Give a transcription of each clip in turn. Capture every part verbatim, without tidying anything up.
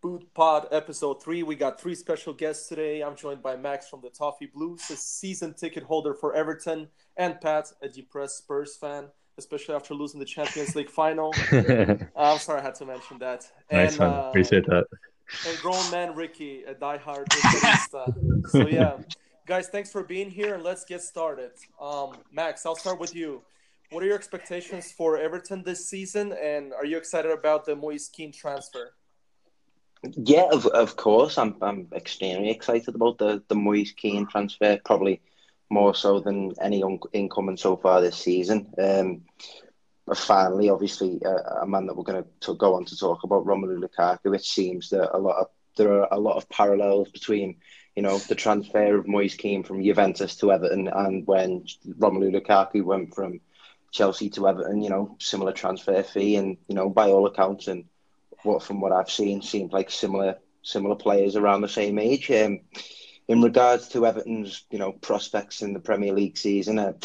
Boot Pod episode three. We got three special guests today. I'm joined by Max from the Toffee Blues, a season ticket holder for Everton, and Pat, a depressed Spurs fan, especially after losing the Champions League final. uh, I'm sorry I had to mention that. Nice and, one. uh, Appreciate that. And grown man Ricky, a diehard Interista. So yeah, guys, thanks for being here, and let's get started. Um, Max, I'll start with you. What are your expectations for Everton this season, and are you excited about the Moise Kean transfer? Yeah, of of course. I'm I'm extremely excited about the the Moise Kean transfer, probably more so than any un- incoming so far this season. Um, but finally, obviously, uh, a man that we're going to go on to talk about, Romelu Lukaku. It seems that a lot of there are a lot of parallels between, you know, the transfer of Moise Kean from Juventus to Everton and when Romelu Lukaku went from Chelsea to Everton. You know, similar transfer fee, and you know, by all accounts and what from what I've seen, seemed like similar similar players around the same age. Um, in regards to Everton's, you know, prospects in the Premier League season, uh,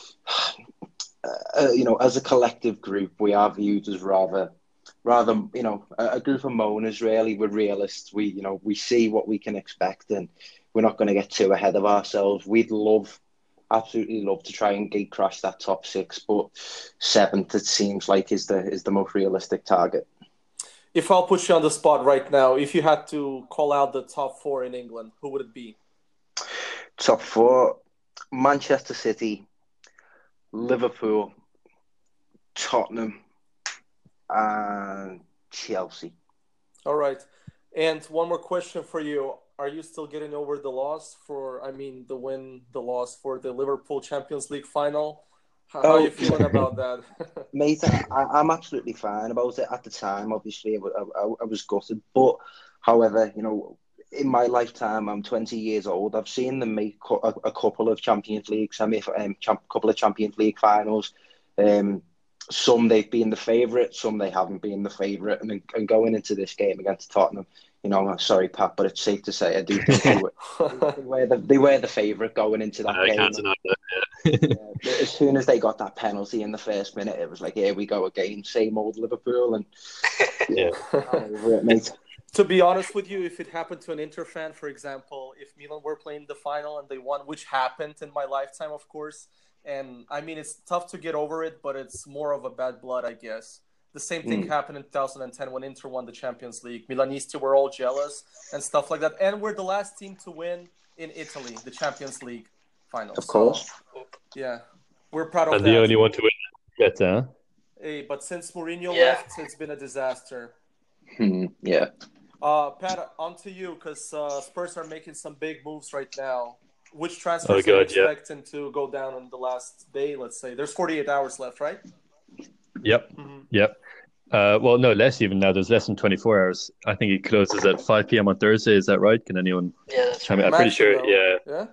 uh, you know, as a collective group, we are viewed as rather, rather, you know, a, a group of moaners. Really, we're realists. We, you know, we see what we can expect, and we're not going to get too ahead of ourselves. We'd love, absolutely love to try and gate crash that top six, but seventh, it seems like, is the is the most realistic target. If I'll put you on the spot right now, if you had to call out the top four in England, who would it be? Top four: Manchester City, Liverpool, Tottenham, and Chelsea. All right. And one more question for you. Are you still getting over the loss for, I mean, the win, the loss for the Liverpool Champions League final? How, oh. how are you feeling about that? Mate, I, I'm absolutely fine about it. At the time, obviously, I, I, I was gutted. But, however, you know, in my lifetime, I'm twenty years old. I've seen them make a, a couple of Champions League semi, um, champ, couple of Champions League finals. Um, some they've been the favourite, some they haven't been the favourite. And, and going into this game against Tottenham, you know, I'm sorry, Pat, but it's safe to say I do think they were, they were the, they were the favourite going into that I game. Can't deny that. Yeah, as soon as they got that penalty in the first minute, it was like, here we go again, same old Liverpool. And yeah, it, mate. To be honest with you, if it happened to an Inter fan, for example, if Milan were playing the final and they won, which happened in my lifetime, of course, and I mean, it's tough to get over it, but it's more of a bad blood, I guess. The same thing mm. happened in two thousand ten when Inter won the Champions League. Milanisti were all jealous and stuff like that. And we're the last team to win in Italy, the Champions League final. Of course. So, yeah, we're proud of and that. And the only one to win yet, huh? Hey, but since Mourinho yeah. left, it's been a disaster. Hmm, yeah. Uh, Pat, on to you, because uh, Spurs are making some big moves right now. Which transfers oh, God, are you expecting yeah. to go down in the last day, let's say? There's forty-eight hours left, right? Yep, mm-hmm. yep. Uh, well, no, less even now. There's less than twenty-four hours. I think it closes at five p.m. on Thursday. Is that right? Can anyone? Yeah, that's right. I'm pretty sure, yeah. Yeah?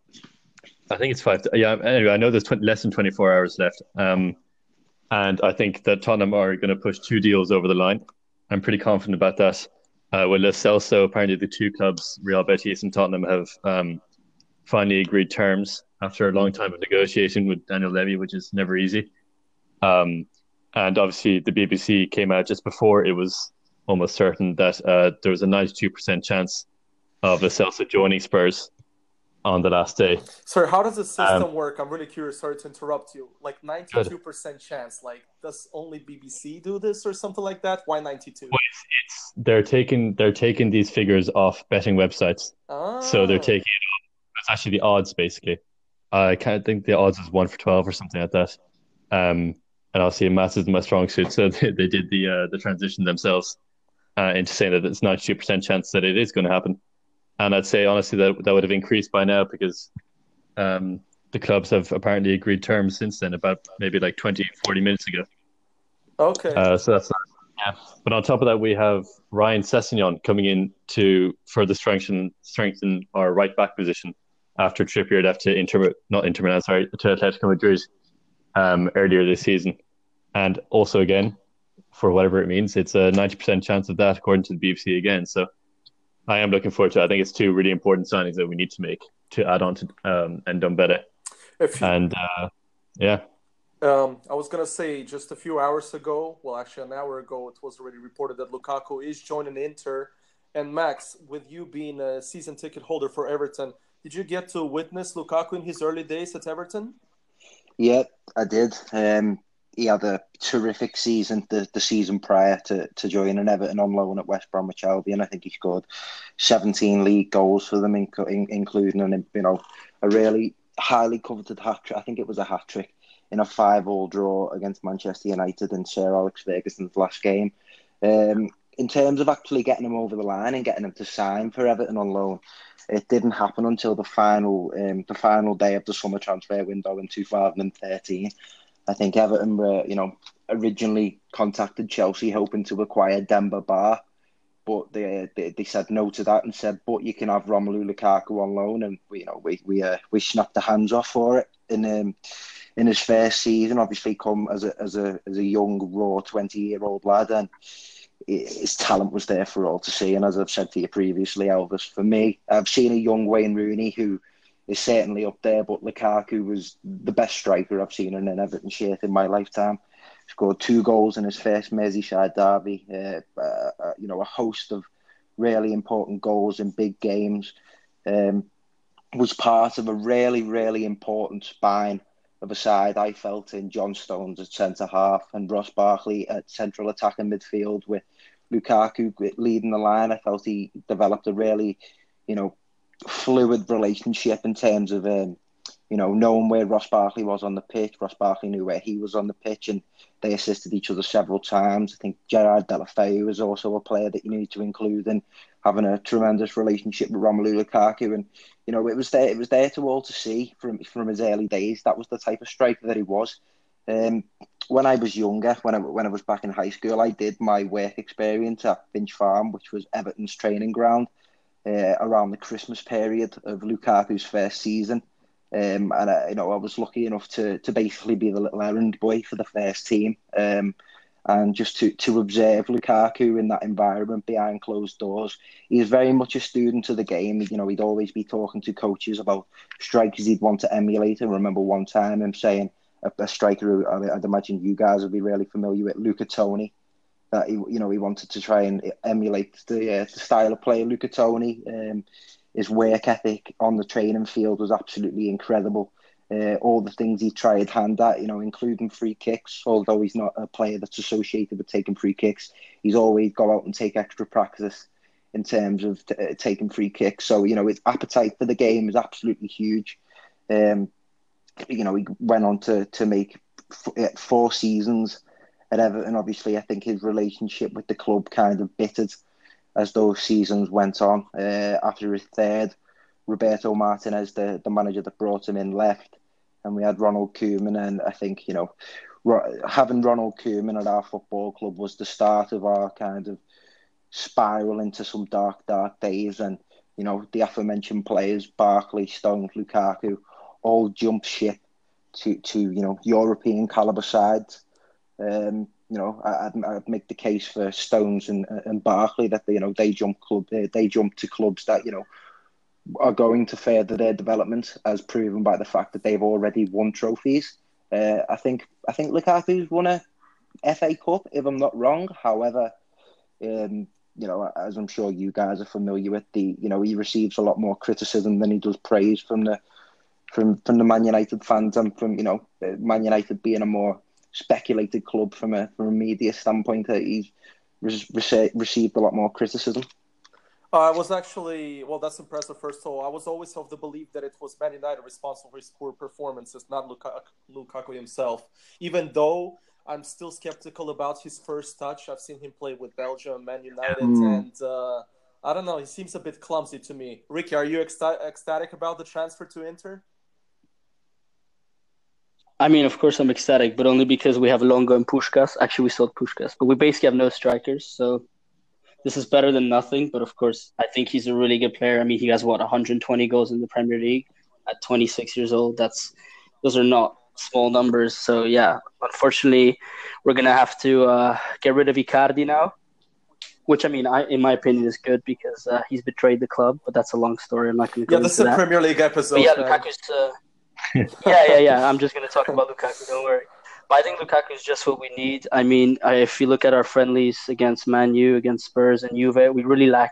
I think it's five. Yeah, anyway, I know there's twenty, less than twenty-four hours left. Um, and I think that Tottenham are going to push two deals over the line. I'm pretty confident about that. Uh, with Lo Celso, apparently the two clubs, Real Betis and Tottenham, have um, finally agreed terms after a long time of negotiation with Daniel Levy, which is never easy. Um, and obviously the B B C came out just before it was almost certain that uh, there was a ninety-two percent chance of Lo Celso joining Spurs on the last day. Sorry, how does the system um, work? I'm really curious. Sorry to interrupt you. Like ninety-two percent good. Chance. Like, does only B B C do this or something like that? Why ninety-two? Well, it's, it's they're taking they're taking these figures off betting websites. Ah. So they're taking it off. It's actually the odds, basically. I can't think the odds is one for twelve or something like that. Um, and obviously maths is my strong suit, so they, they did the uh, the transition themselves uh, into saying that it's ninety-two percent chance that it is going to happen. And I'd say, honestly, that that would have increased by now because um, the clubs have apparently agreed terms since then, about maybe like twenty, forty minutes ago. Okay. Uh, so that's yeah. But on top of that, we have Ryan Sessegnon coming in to further strengthen strengthen our right back position after Trippier left to Inter, not Inter Milan, sorry, to Atletico Madrid um, earlier this season. And also, again, for whatever it means, it's a ninety percent chance of that, according to the B B C again. So I am looking forward to it. I think it's two really important signings that we need to make to add on to um, Ndombele. If you, and uh, yeah. Um, I was going to say just a few hours ago, well, actually an hour ago, it was already reported that Lukaku is joining Inter. And Max, with you being a season ticket holder for Everton, did you get to witness Lukaku in his early days at Everton? Yeah, I did. Um, he had a terrific season the, the season prior to, to joining Everton on loan at West Bromwich Albion. I think he scored seventeen league goals for them, in, in, including an, you know, a really highly coveted hat trick. I think it was a hat trick in a five-all draw against Manchester United in Sir Alex Ferguson's last game. Um, in terms of actually getting him over the line and getting him to sign for Everton on loan, it didn't happen until the final um, the final day of the summer transfer window in two thousand thirteen. I think Everton were, you know, originally contacted Chelsea hoping to acquire Demba Ba, but they, they they said no to that and said, but you can have Romelu Lukaku on loan, and we, you know, we we uh, we snapped the hands off for it in um, in his first season. Obviously, come as a as a as a young raw twenty year old lad, and his talent was there for all to see. And as I've said to you previously, Elvis, for me, I've seen a young Wayne Rooney who is certainly up there, but Lukaku was the best striker I've seen in an Everton shirt in my lifetime. Scored two goals in his first Merseyside derby, uh, uh, uh, you know, a host of really important goals in big games. Um, was part of a really, really important spine of a side, I felt, in John Stones at centre-half and Ross Barkley at central attack and midfield, with Lukaku leading the line. I felt he developed a really, you know, fluid relationship in terms of, um, you know, knowing where Ross Barkley was on the pitch. Ross Barkley knew where he was on the pitch, and they assisted each other several times. I think Gerard Deulofeu was also a player that you need to include in having a tremendous relationship with Romelu Lukaku. And, you know, it was there, it was there to all to see from, from his early days. That was the type of striker that he was. Um, when I was younger, when I, when I was back in high school, I did my work experience at Finch Farm, which was Everton's training ground, uh, around the Christmas period of Lukaku's first season. Um, and I, you know, I was lucky enough to to basically be the little errand boy for the first team, um, and just to to observe Lukaku in that environment behind closed doors. He's very much a student of the game. You know, he'd always be talking to coaches about strikers he'd want to emulate. I remember one time him saying a, a striker who I'd imagine you guys would be really familiar with, Luca Toni, that he, you know, he wanted to try and emulate the, uh, the style of play of Luca Toni. Um, his work ethic on the training field was absolutely incredible. Uh, all the things he tried hand at, you know, including free kicks, although he's not a player that's associated with taking free kicks, he's always go out and take extra practice in terms of t- uh, taking free kicks. So, you know, his appetite for the game is absolutely huge. Um, you know, he went on to, to make f- four seasons at Everton. Obviously, I think his relationship with the club kind of bittered as those seasons went on. Uh, after his third, Roberto Martinez, the, the manager that brought him in, left, and we had Ronald Koeman. And I think, you know, ro- having Ronald Koeman at our football club was the start of our kind of spiral into some dark, dark days. And, you know, the aforementioned players, Barkley, Stones, Lukaku, all jumped ship to, to you know, European caliber sides. Um, you know, I'd, I'd make the case for Stones and and Barkley that they, you know, they jump club they jump to clubs that, you know, are going to further their development, as proven by the fact that they've already won trophies. Uh, I think I think Lukaku's won a F A Cup, if I'm not wrong. However, um, you know, as I'm sure you guys are familiar with, the you know, he receives a lot more criticism than he does praise from the from from the Man United fans, and from, you know, Man United being a more speculated club from a from a media standpoint. That he's re- received a lot more criticism. Uh, I was actually, well, that's impressive, first of all. I was always of the belief that it was Man United responsible for his poor performances, not Lukaku, Lukaku himself. Even though I'm still skeptical about his first touch. I've seen him play with Belgium, Man United, mm. and uh, I don't know, he seems a bit clumsy to me. Ricky, are you ecst- ecstatic about the transfer to Inter? I mean, of course I'm ecstatic, but only because we have Longo and Puskás. Actually, we sold Puskás, but we basically have no strikers, so this is better than nothing. But of course, I think he's a really good player. I mean, he has, what, one hundred twenty goals in the Premier League at twenty-six years old. That's Those are not small numbers. So, yeah, unfortunately, we're going to have to uh, get rid of Icardi now, which, I mean, I, in my opinion, is good because uh, he's betrayed the club, but that's a long story. I'm not going to go yeah, this into that. is a Premier League episode. But yeah, Lukaku's... Uh, yeah, yeah, yeah. I'm just going to talk about Lukaku, don't worry. But I think Lukaku is just what we need. I mean, I, if you look at our friendlies against Man U, against Spurs and Juve, we really lack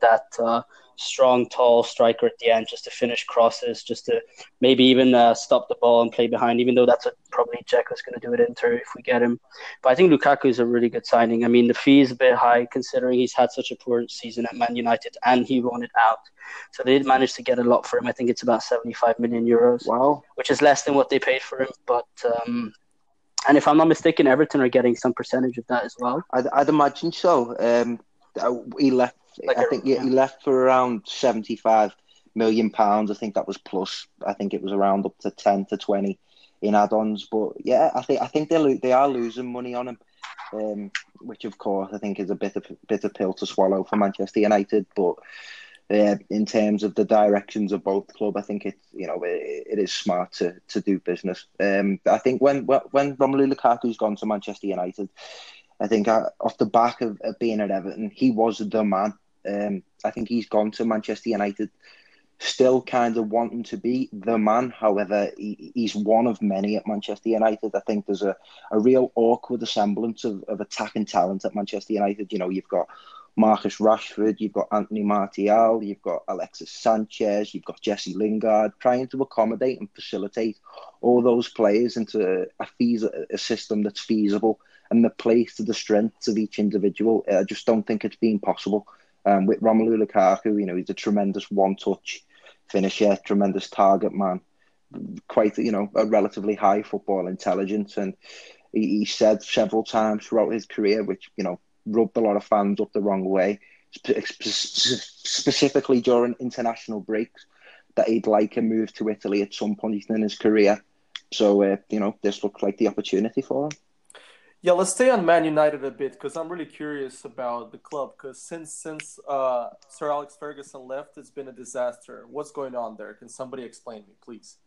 that uh, strong, tall striker at the end just to finish crosses, just to maybe even uh, stop the ball and play behind, even though that's what probably Dzeko's going to do at Inter if we get him. But I think Lukaku is a really good signing. I mean, the fee is a bit high considering he's had such a poor season at Man United and he wanted out. So they did manage to get a lot for him. I think it's about seventy-five million euros, Wow. which is less than what they paid for him. But um, and if I'm not mistaken, Everton are getting some percentage of that as well. I'd, I'd imagine so. Um, he left. Like I a- think he, yeah. he left for around seventy-five million pounds. I think that was plus. I think it was around up to ten to twenty in add-ons. But yeah, I think I think they lo- they are losing money on him, um, which of course I think is a bit of bit of pill to swallow for Manchester United. But uh, in terms of the directions of both club, I think it you know it, it is smart to to do business. Um, I think when when Romelu Lukaku's gone to Manchester United, I think uh, off the back of, of being at Everton, he was the man. Um, I think he's gone to Manchester United still kind of wanting to be the man. However, he, he's one of many at Manchester United. I think there's a, a real awkward semblance of, of attacking talent at Manchester United. You know, you've got Marcus Rashford, you've got Anthony Martial, you've got Alexis Sanchez, you've got Jesse Lingard, trying to accommodate and facilitate all those players into a, fees- a system that's feasible and that plays to the strengths of each individual. I just don't think it's been possible. Um, with Romelu Lukaku, you know, he's a tremendous one-touch finisher, tremendous target man, quite, you know, a relatively high football intelligence. And he, he said several times throughout his career, which, you know, rubbed a lot of fans up the wrong way, spe- specifically during international breaks, that he'd like a move to Italy at some point in his career. So, uh, you know, this looked like the opportunity for him. Yeah, let's stay on Man United a bit because I'm really curious about the club. Because since since uh, Sir Alex Ferguson left, it's been a disaster. What's going on there? Can somebody explain me, please?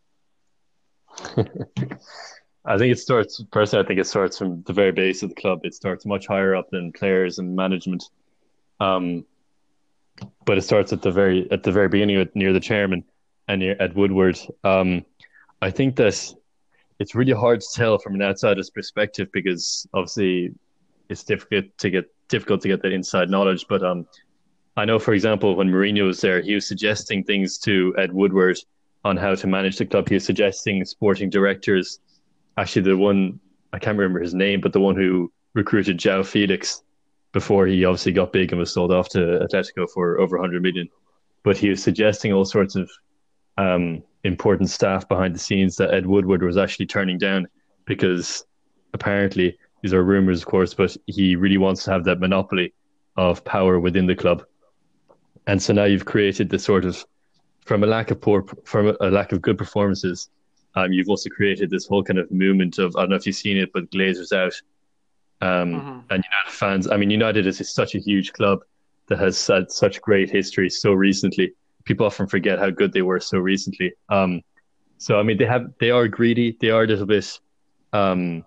I think it starts, personally, I think it starts from the very base of the club. It starts much higher up than players and management. Um, but it starts at the very at the very beginning, near the chairman and near Ed Woodward. Um, I think that it's really hard to tell from an outsider's perspective because obviously it's difficult to get difficult to get that inside knowledge. But um, I know, for example, when Mourinho was there, he was suggesting things to Ed Woodward on how to manage the club. He was suggesting sporting directors. Actually, the one, I can't remember his name, but the one who recruited João Felix before he obviously got big and was sold off to Atletico for over one hundred million. But he was suggesting all sorts of um, important staff behind the scenes that Ed Woodward was actually turning down because apparently, these are rumors, of course, but he really wants to have that monopoly of power within the club. And so now you've created this sort of, from a lack of poor, from a lack of good performances, um, you've also created this whole kind of movement of, I don't know if you've seen it, but Glazers out. Um, mm-hmm. And United fans, I mean, United is such a huge club that has had such great history so recently. People often forget how good they were so recently. Um, so I mean, they have they are greedy. They are a little bit um,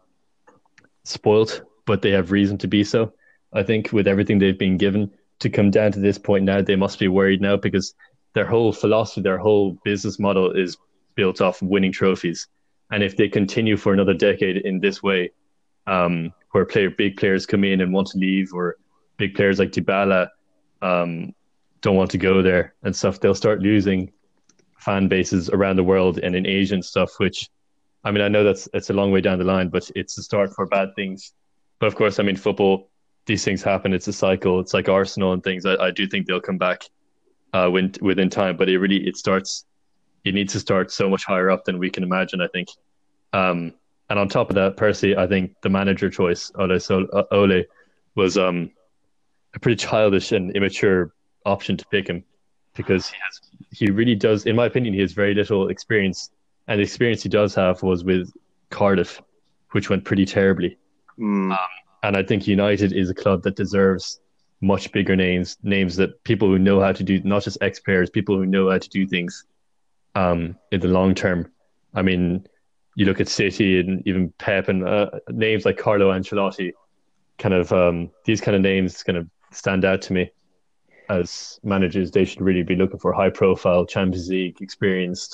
spoilt, but they have reason to be so. I think with everything they've been given to come down to this point now, they must be worried now because their whole philosophy, their whole business model is built off winning trophies. And if they continue for another decade in this way, um, where player big players come in and want to leave, or big players like Dybala um, don't want to go there and stuff, they'll start losing fan bases around the world and in Asia and stuff, which, I mean, I know that's it's a long way down the line, but it's a start for bad things. But of course, I mean, football, these things happen. It's a cycle. It's like Arsenal and things. I, I do think they'll come back uh, when, within time, but it really, it starts, it needs to start so much higher up than we can imagine, I think. Um, and on top of that, personally, I think the manager choice, Ole, so, uh, Ole was um, a pretty childish and immature option to pick him because he has, he really does, in my opinion, he has very little experience. And the experience he does have was with Cardiff, which went pretty terribly. Mm. Um, and I think United is a club that deserves much bigger names, names that people who know how to do, not just ex-players, people who know how to do things um, in the long term. I mean, you look at City and even Pep and uh, names like Carlo Ancelotti, kind of um, these kind of names kind of stand out to me as managers. They should really be looking for high-profile Champions League experienced,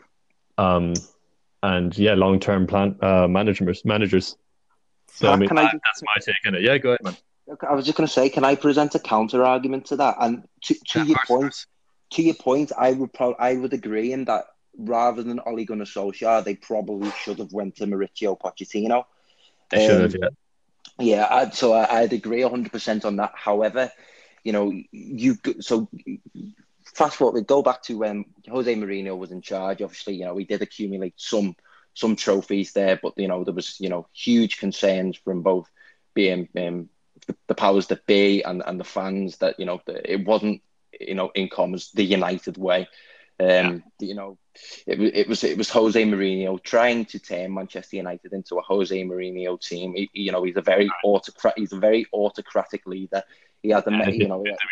um, and yeah, long-term plan uh, managers. Managers. So Pat, I mean, can I, that's my take on it. Yeah, go ahead, man. I was just going to say, can I present a counter argument to that? And to, to Yeah, of your course, of point, course. to your point, I would pro- I would agree in that rather than Ole Gunnar Solskjaer, they probably should have went to Mauricio Pochettino. They should have, Um, yeah. yeah, I'd, so I, I'd agree one hundred percent on that. However, you know, you so fast forward, go back to when Jose Mourinho was in charge. Obviously, you know, he did accumulate some some trophies there, but you know, there was you know huge concerns from both being um, the, the powers that be and, and the fans that you know it wasn't you know in commas the United way. Yeah. Um, you know, it, it was it was Jose Mourinho trying to turn Manchester United into a Jose Mourinho team. He, you know, he's a very autocrat. He's a very autocratic leader. He had a Yeah, me- it you didn't know fit them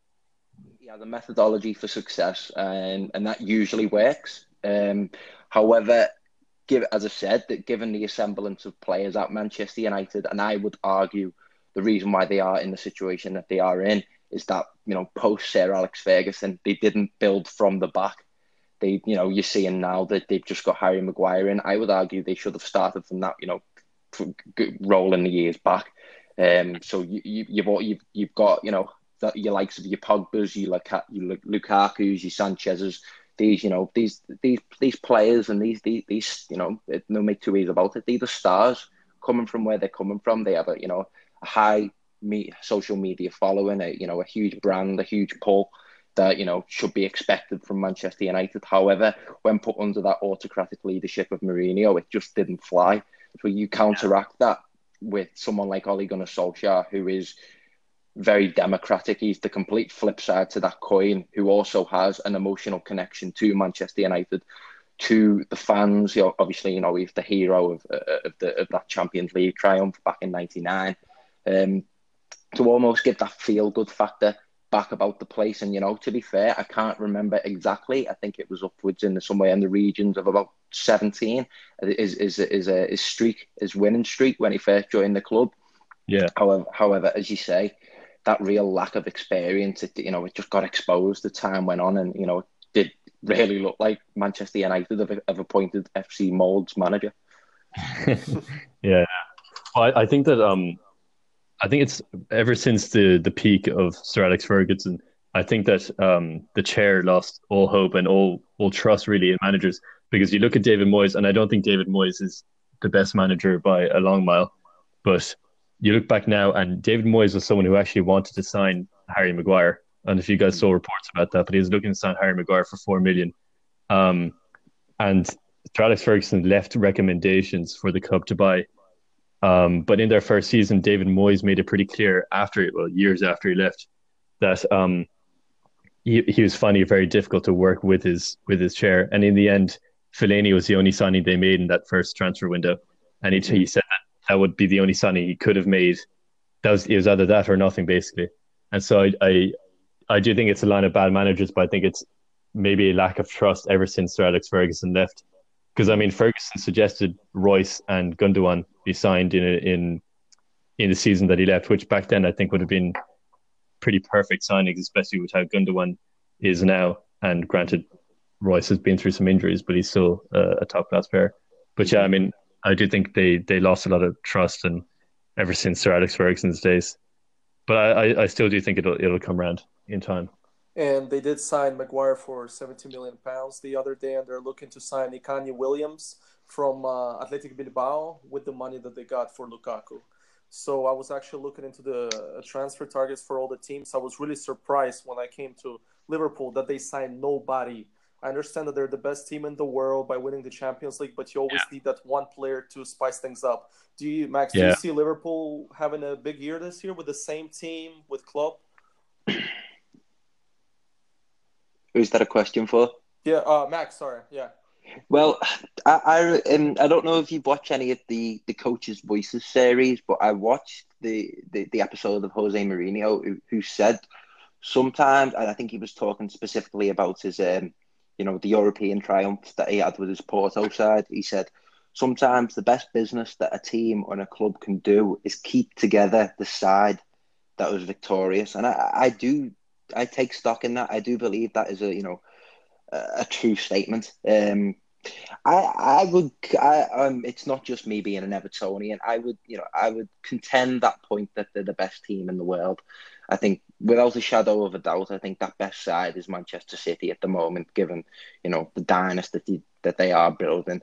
he has a methodology for success, and and that usually works. Um, however, give as I said, that given the assemblance of players at Manchester United, and I would argue the reason why they are in the situation that they are in is that you know post Sir Alex Ferguson, they didn't build from the back. They, you know, you're seeing now that they've just got Harry Maguire in. I would argue they should have started from that, you know, rolling the years back. Um, so you, you, you've you've you've got you know the, your likes of your Pogba's, your, Luka, your Lukaku's, your Sanchez's. These you know these these these players and these these, these you know no make two ways about it. They're the stars coming from where they're coming from. They have a you know a high me, social media following, a you know a huge brand, a huge pull that you know should be expected from Manchester United. However, when put under that autocratic leadership of Mourinho, it just didn't fly. So you counteract that with someone like Ole Gunnar Solskjaer, who is very democratic. He's the complete flip side to that coin, who also has an emotional connection to Manchester United, to the fans. You know, obviously, you know he's the hero of uh, of, the, of that Champions League triumph back in ninety-nine. Um, to almost get that feel good factor back about the place. And you know, to be fair, I can't remember exactly. I think it was upwards in the, somewhere in the regions of about seventeen. Is is is a his streak, his winning streak when he first joined the club. Yeah. However, however, as you say, that real lack of experience, it you know, it just got exposed as time went on, and you know, it did really look like Manchester United have, have appointed F C Molde's manager. Yeah. Well, I, I think that um I think it's ever since the the peak of Sir Alex Ferguson, I think that um, the chair lost all hope and all all trust really in managers, because you look at David Moyes, and I don't think David Moyes is the best manager by a long mile, but you look back now, and David Moyes was someone who actually wanted to sign Harry Maguire. And if you guys saw reports about that, but he was looking to sign Harry Maguire for four million. Um, and Sir Alex Ferguson left recommendations for the club to buy. Um, but in their first season, David Moyes made it pretty clear after, well, years after he left, that um, he he was finding it very difficult to work with his with his chair. And in the end, Fellaini was the only signing they made in that first transfer window, and he he said that that would be the only signing he could have made. That was it was either that or nothing, basically. And so I I, I do think it's a line of bad managers, but I think it's maybe a lack of trust ever since Sir Alex Ferguson left. Because I mean, Ferguson suggested Royce and Gundogan be signed in a, in in the season that he left, which back then I think would have been pretty perfect signings, especially with how Gundogan is now. And granted, Royce has been through some injuries, but he's still uh, a top class player. But yeah, I mean, I do think they they lost a lot of trust, and ever since Sir Alex Ferguson's days. But I, I, I still do think it'll it'll come around in time. And they did sign Maguire for seventy million pounds the other day, and they're looking to sign Ikanye Williams from uh, Athletic Bilbao with the money that they got for Lukaku. So I was actually looking into the transfer targets for all the teams. I was really surprised when I came to Liverpool that they signed nobody. I understand that they're the best team in the world by winning the Champions League, but you always yeah. need that one player to spice things up. Do you, Max, yeah. do you see Liverpool having a big year this year with the same team, with Klopp? Who's that a question for? Yeah, uh, Max, sorry, yeah. Well, I I, um, I don't know if you've watched any of the, the Coaches' Voices series, but I watched the, the, the episode of Jose Mourinho who, who said sometimes, and I think he was talking specifically about his, um, you know, the European triumph that he had with his Porto side. He said, sometimes the best business that a team or a club can do is keep together the side that was victorious. And I, I do, I take stock in that. I do believe that is a, you know, a true statement. Um, I, I would, I, um, it's not just me being an Evertonian. I would, you know, I would contend that point that they're the best team in the world. I think, without a shadow of a doubt, I think that best side is Manchester City at the moment, given, you know, the dynasty that they are building.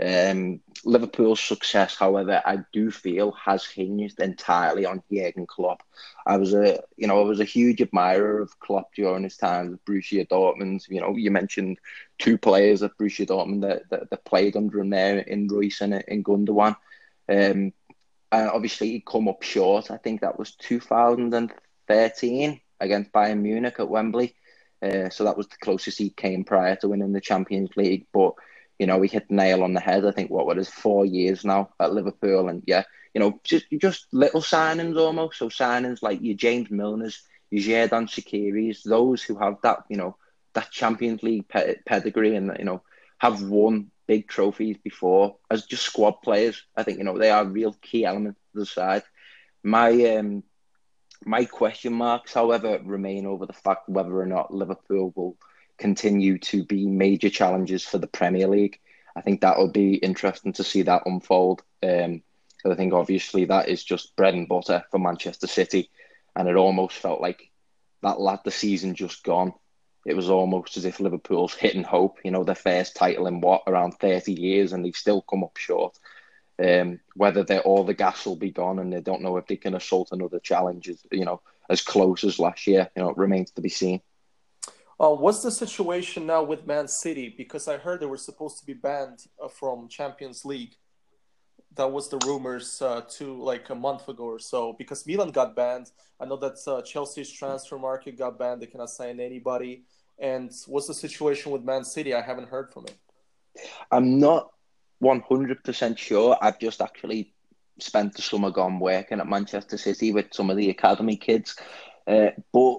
Um, Liverpool's success, however, I do feel has hinged entirely on Jurgen Klopp. I was a, you know, I was a huge admirer of Klopp during his time with Borussia Dortmund. You know, you mentioned two players at Borussia Dortmund that, that, that played under him there in Royce and in Gundogan. Um, and obviously he come up short. I think that was two thousand thirteen against Bayern Munich at Wembley. Uh, so that was the closest he came prior to winning the Champions League. But you know, he hit the nail on the head. I think what what is four years now at Liverpool, and yeah, you know, just just little signings almost. So signings like your James Milners, your Xherdan Shaqiri's, those who have that, you know, that Champions League pe- pedigree, and you know, have won big trophies before as just squad players. I think, you know, they are a real key element of the side. My um my question marks, however, remain over the fact whether or not Liverpool will continue to be major challenges for the Premier League. I think that will be interesting to see that unfold. Um, I think obviously that is just bread and butter for Manchester City, and it almost felt like that lad the season just gone. It was almost as if Liverpool's hitting hope. You know, their first title in what, around thirty years, and they've still come up short. Um, whether they're all the gas will be gone, and they don't know if they can assault another challenge, as, you know, as close as last year. You know, it remains to be seen. Uh, what's the situation now with Man City? Because I heard they were supposed to be banned uh, from Champions League. That was the rumors uh, to like a month ago or so. Because Milan got banned. I know that uh, Chelsea's transfer market got banned. They cannot sign anybody. And what's the situation with Man City? I haven't heard from it. I'm not one hundred percent sure. I've just actually spent the summer gone working at Manchester City with some of the academy kids. Uh, but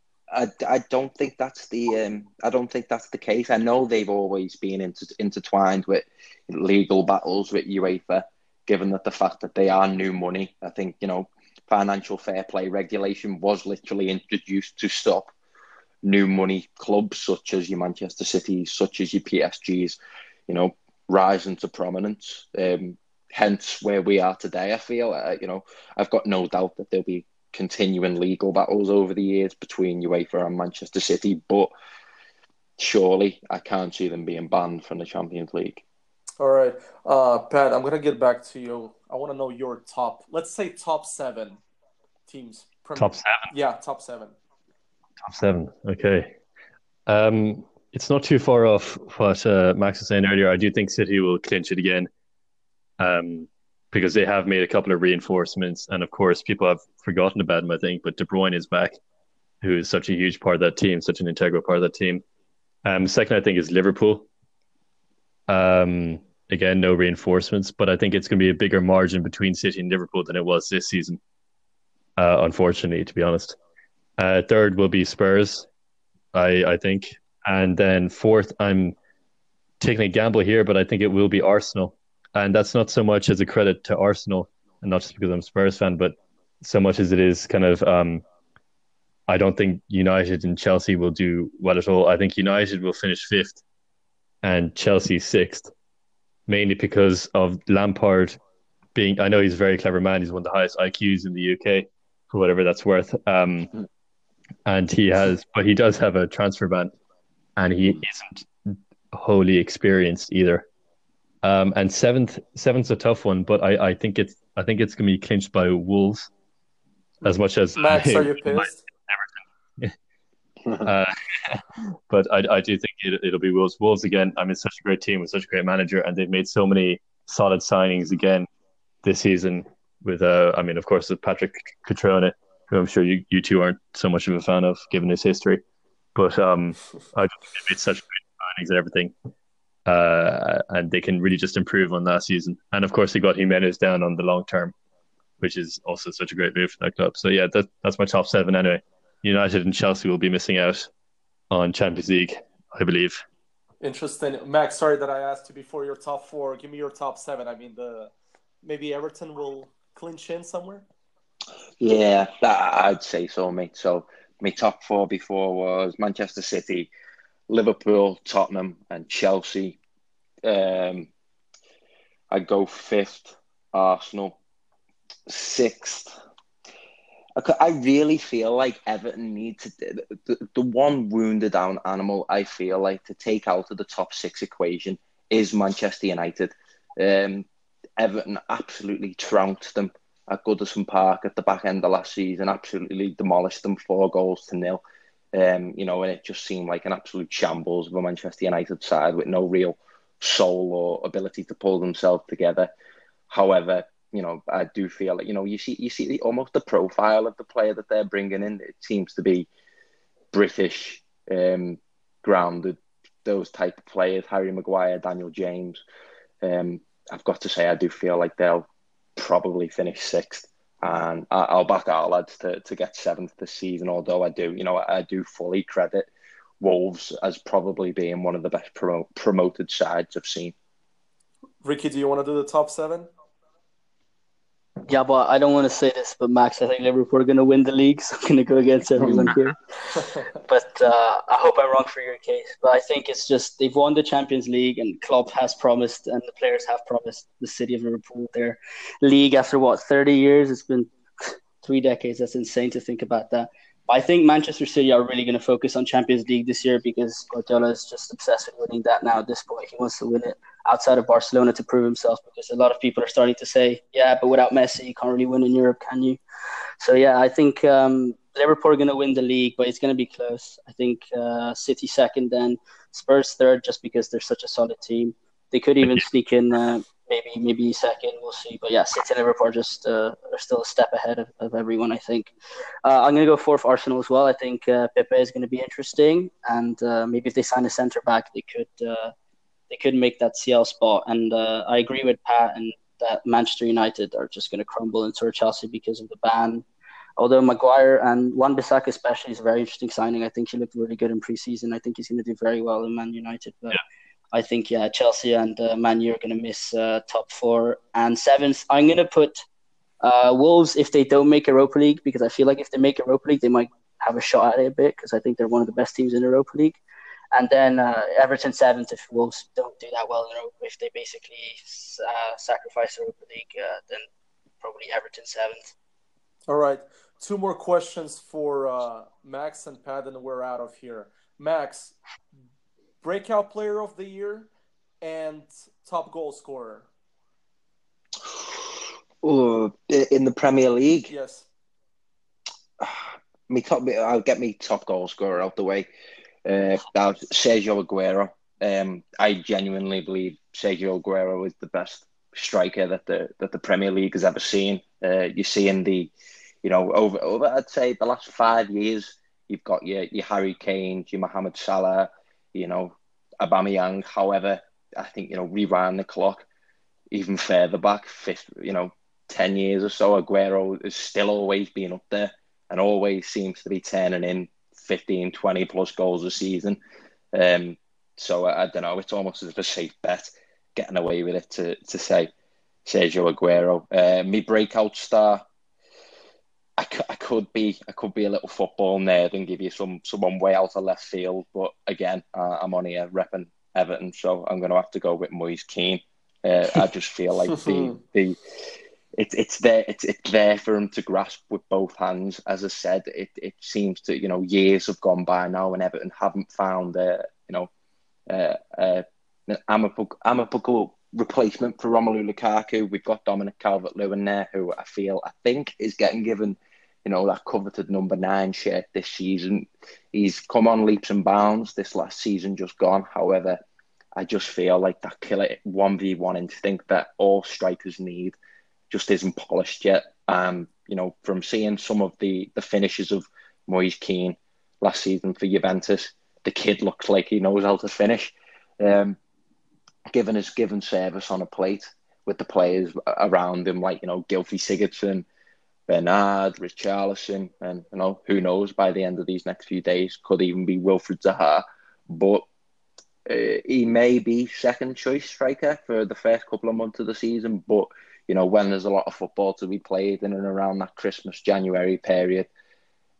I, I don't think that's the um, I don't think that's the case. I know they've always been inter- intertwined with legal battles with UEFA, given that the fact that they are new money. I think, you know, financial fair play regulation was literally introduced to stop new money clubs such as your Manchester Cities, such as your P S Gs, you know, rising to prominence. Um, hence where we are today. I feel, uh, you know, I've got no doubt that there'll be continuing legal battles over the years between UEFA and Manchester City, but surely I can't see them being banned from the Champions League. All right, uh, Pat, I'm gonna get back to you. I want to know your top, let's say top seven teams. Premier. Top seven. Yeah, top seven. Top seven. Okay. Um, it's not too far off what uh, Max was saying earlier. I do think City will clinch it again. Um. Because they have made a couple of reinforcements, and of course people have forgotten about him, I think, but De Bruyne is back, who is such a huge part of that team, such an integral part of that team. Um, second, I think, is Liverpool. Um, again, no reinforcements, but I think it's going to be a bigger margin between City and Liverpool than it was this season, uh, unfortunately, to be honest. Uh, third will be Spurs, I, I think. And then fourth, I'm taking a gamble here, but I think it will be Arsenal. And that's not so much as a credit to Arsenal, and not just because I'm a Spurs fan, but so much as it is kind of, um, I don't think United and Chelsea will do well at all. I think United will finish fifth and Chelsea sixth, mainly because of Lampard being, I know he's a very clever man. He's one of the highest I Qs in the U K, for whatever that's worth. Um, and he has, but he does have a transfer ban, and he isn't wholly experienced either. Um, and seventh, seventh's a tough one, but I, I think it's, I think it's going to be clinched by Wolves, as much as Max, are you pissed? uh, but I, I do think it, it'll be Wolves. Wolves again. I mean, such a great team with such a great manager, and they've made so many solid signings again this season. With, uh, I mean, of course, with Patrick Cutrone, who I'm sure you, you two aren't so much of a fan of, given his history. But um, I think they've made such great signings and everything. Uh, and they can really just improve on last season. And of course, they got Jimenez down on the long term, which is also such a great move for that club. So yeah, that, that's my top seven anyway. United and Chelsea will be missing out on Champions League, I believe. Interesting. Max, sorry that I asked you before your top four. Give me your top seven. I mean, the maybe Everton will clinch in somewhere? Yeah, that, I'd say so, mate. So my top four before was Manchester City, Liverpool, Tottenham, and Chelsea. Um, I'd go fifth, Arsenal. Sixth. I c- I really feel like Everton need to the, the one wounded down animal I feel like to take out of the top six equation is Manchester United. Um, Everton absolutely trounced them at Goodison Park at the back end of last season. Absolutely demolished them four goals to nil. Um, you know, and it just seemed like an absolute shambles of a Manchester United side with no real soul or ability to pull themselves together. However, you know, I do feel like, you know, you see, you see the, almost the profile of the player that they're bringing in. It seems to be British, um, grounded, those type of players, Harry Maguire, Daniel James. Um, I've got to say, I do feel like they'll probably finish sixth. And I- I'll back our lads to, to get seventh this season, although I do, you know, I do fully credit Wolves as probably being one of the best promo- promoted sides I've seen. Ricky, do you want to do the top seven? Yeah, but I don't want to say this, but Max, I think Liverpool are going to win the league, so I'm going to go against everyone here. But uh, I hope I'm wrong for your case. But I think it's just they've won the Champions League, and Klopp has promised, and the players have promised the city of Liverpool their league after what thirty years. It's been three decades. That's insane to think about that. But I think Manchester City are really going to focus on Champions League this year because Guardiola is just obsessed with winning that now. At this point, he wants to win it outside of Barcelona to prove himself, because a lot of people are starting to say, yeah, but without Messi, you can't really win in Europe, can you? So, yeah, I think um, Liverpool are going to win the league, but it's going to be close. I think uh, City second, then Spurs third, just because they're such a solid team. They could even sneak in uh, maybe maybe second, we'll see. But, yeah, City and Liverpool are just uh, are still a step ahead of, of everyone, I think. Uh, I'm going to go fourth Arsenal as well. I think uh, Pepe is going to be interesting, and uh, maybe if they sign a centre-back, they could uh, – they could make that C L spot. And uh, I agree with Pat and that Manchester United are just going to crumble in sort of Chelsea because of the ban. Although Maguire and Wan-Bissaka especially is a very interesting signing. I think he looked really good in preseason. I think he's going to do very well in Man United. But yeah. I think, yeah, Chelsea and uh, Man U are going to miss uh, top four. And seventh, I'm going to put uh, Wolves if they don't make Europa League, because I feel like if they make Europa League, they might have a shot at it a bit, because I think they're one of the best teams in Europa League. And then uh, Everton seventh if Wolves don't do that well in Europa. If they basically uh, sacrifice Europa League, uh, then probably Everton seventh. All right. Two more questions for uh, Max and Pat, and we're out of here. Max, breakout player of the year and top goal scorer. Oh, in the Premier League? Yes. Me top, I'll get me top goal scorer out the way. Uh, that's Sergio Aguero. Um, I genuinely believe Sergio Aguero is the best striker that the that the Premier League has ever seen. Uh, you see in the, you know, over over I'd say the last five years, you've got your your Harry Kane, your Mohamed Salah, you know, Aubameyang. However, I think, you know, rewind the clock even further back, fifth, you know, ten years or so, Aguero has still always been up there and always seems to be turning in fifteen, twenty plus goals a season. Um, so I, I don't know, it's almost as if a safe bet getting away with it to, to say Sergio Aguero. Uh, me breakout star, I, I could be I could be a little football nerd and give you some someone way out of left field, but again, uh, I'm on here repping Everton, so I'm going to have to go with Moise Kean. Uh, I just feel like the the it's it's there it's it's there for him to grasp with both hands. As I said, it it seems to, you know, years have gone by now and Everton haven't found uh, you know uh, uh, an amicable amicable replacement for Romelu Lukaku. We've got Dominic Calvert-Lewin there, who I feel I think is getting given, you know, that coveted number nine shirt this season. He's come on leaps and bounds this last season just gone. However, I just feel like that killer one v one instinct that all strikers need just isn't polished yet. Um, you know, from seeing some of the, the finishes of Moise Kean last season for Juventus, the kid looks like he knows how to finish. Um, given his given service on a plate with the players around him, like, you know, Gylfi Sigurdsson, Bernard, Richarlison, and, you know, who knows, by the end of these next few days, could even be Wilfried Zaha. But uh, he may be second choice striker for the first couple of months of the season. But, you know, when there's a lot of football to be played in and around that Christmas, January period,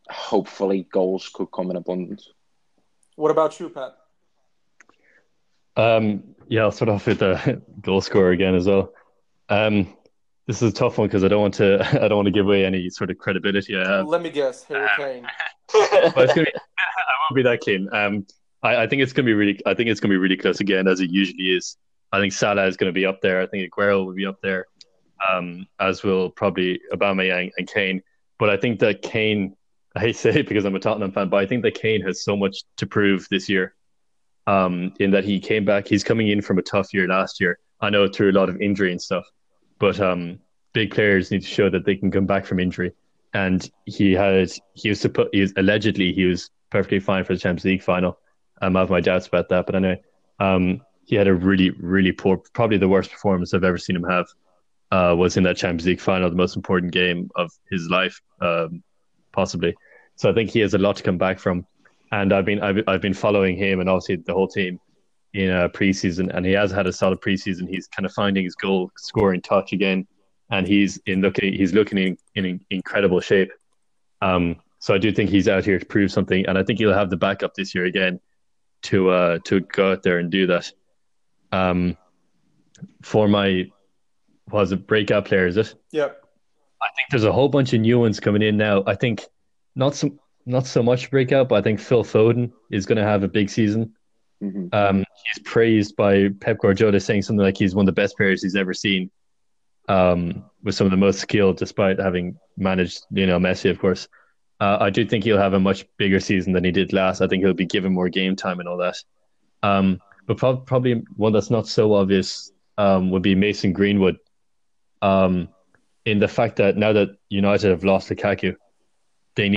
hopefully goals could come in abundance. What about you, Pat? Um, yeah, I'll start off with the goal scorer again as well. Um, this is a tough one because I don't want to I don't want to give away any sort of credibility I have. Let me guess, Harry Kane. But it's gonna be, I won't be that keen. Um, I, I think it's gonna be really I think it's gonna be really close again, as it usually is. I think Salah is gonna be up there. I think Aguero will be up there, um, as will probably Aubameyang and Kane. But I think that Kane, I hate to say it because I'm a Tottenham fan, but I think that Kane has so much to prove this year. Um, in that he came back, he's coming in from a tough year last year. I know through a lot of injury and stuff, but um, big players need to show that they can come back from injury. And he had, he was supposed, he was allegedly he was perfectly fine for the Champions League final. Um, I have my doubts about that, but anyway, um, he had a really, really poor, probably the worst performance I've ever seen him have. Uh, was in that Champions League final, the most important game of his life, um, possibly. So I think he has a lot to come back from. And I've been I've, I've been following him and obviously the whole team in a preseason, and he has had a solid preseason. He's kind of finding his goal scoring touch again, and he's in looking he's looking in, in incredible shape. Um, so I do think he's out here to prove something, and I think he'll have the backup this year again to uh to go out there and do that. Um, for my was it breakout player? Is it? Yep. I think there's a whole bunch of new ones coming in now. I think not so not so much breakout, but I think Phil Foden is going to have a big season. Mm-hmm. Um, he's praised by Pep Guardiola, saying something like he's one of the best players he's ever seen. Um, with some of the most skill, despite having managed, you know, Messi, of course. Uh, I do think he'll have a much bigger season than he did last. I think he'll be given more game time and all that. Um, but pro- probably one that's not so obvious um, would be Mason Greenwood. Um, in the fact that now that United have lost Lukaku,